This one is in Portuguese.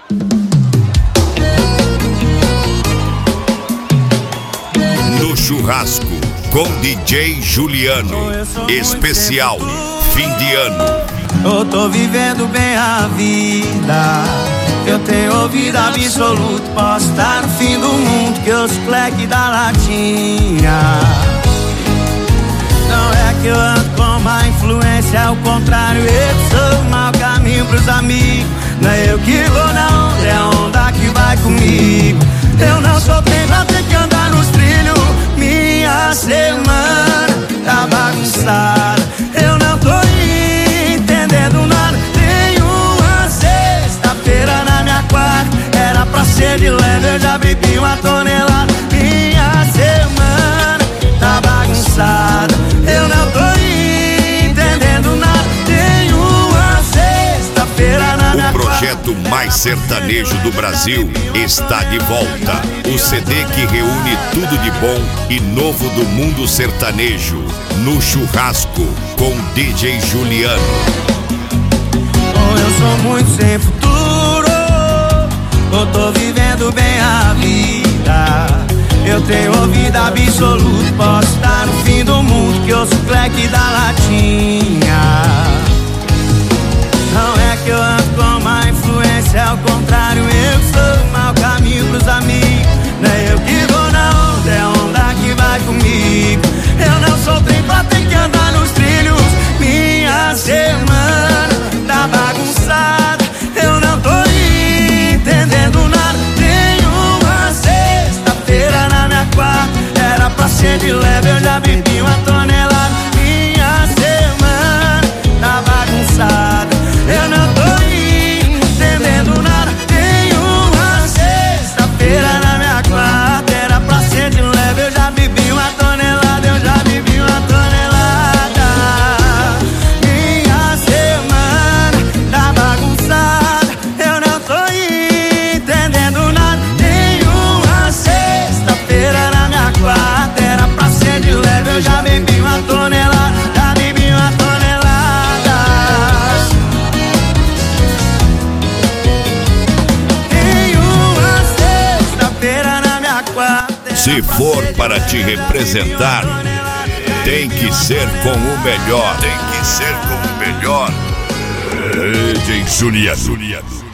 No churrasco com DJ Juliano, especial fim de ano. Eu tô vivendo bem a vida, eu tenho ouvido absoluto. Posso estar no fim do mundo, que eu sou cleque da latinha. Não é que eu ando com má influência, ao contrário, eu sou o mau caminho pros amigos. Não é eu que vou na onda, é a onda que vai comigo. Eu não sou bem pra ter que andar nos trilhos. Minha semana tá bagunçada, eu não tô entendendo nada. Tem uma sexta-feira na minha quarta, era pra ser de leve, eu já bebi uma tonelada. Minha semana tá bagunçada, eu não tô entendendo nada. Tem uma sexta-feira na minha quarta. O projeto mais sertanejo do Brasil está de volta. O CD que reúne tudo de bom e novo do mundo sertanejo. No churrasco com DJ Juliano. Eu sou muito sem futuro, eu tô vivendo bem a vida. Eu tenho ouvido absoluto, posso estar no fim do mundo, que eu sou cleque da latinha. Não é que eu ando com má influência, ao contrário, eu sou o mau caminho pros amigos. Não é eu que vou na onda, é a onda que vai comigo. Eu não sou trem pra ter que andar nos trilhos. Minha semana tá bagunçada, eu não tô entendendo nada. Tem uma sexta-feira na minha quarta, era pra ser de leve, eu já bebi uma tonelada. Minha semana tá bagunçada, eu não tô entendendo nada. Tem uma sexta-feira na minha quarta, era pra ser de leve, eu já bebi uma tonelada, eu já bebi uma tonelada. Minha semana tá bagunçada, eu não tô entendendo nada. Tem uma sexta-feira na minha quarta, era pra ser de leve, eu já bebi uma tonelada, já bebi uma tonelada. Tem uma sexta-feira na minha quarta. Se for para te representar, tem que ser com o melhor. Tem que ser com o melhor. DJ Juliano.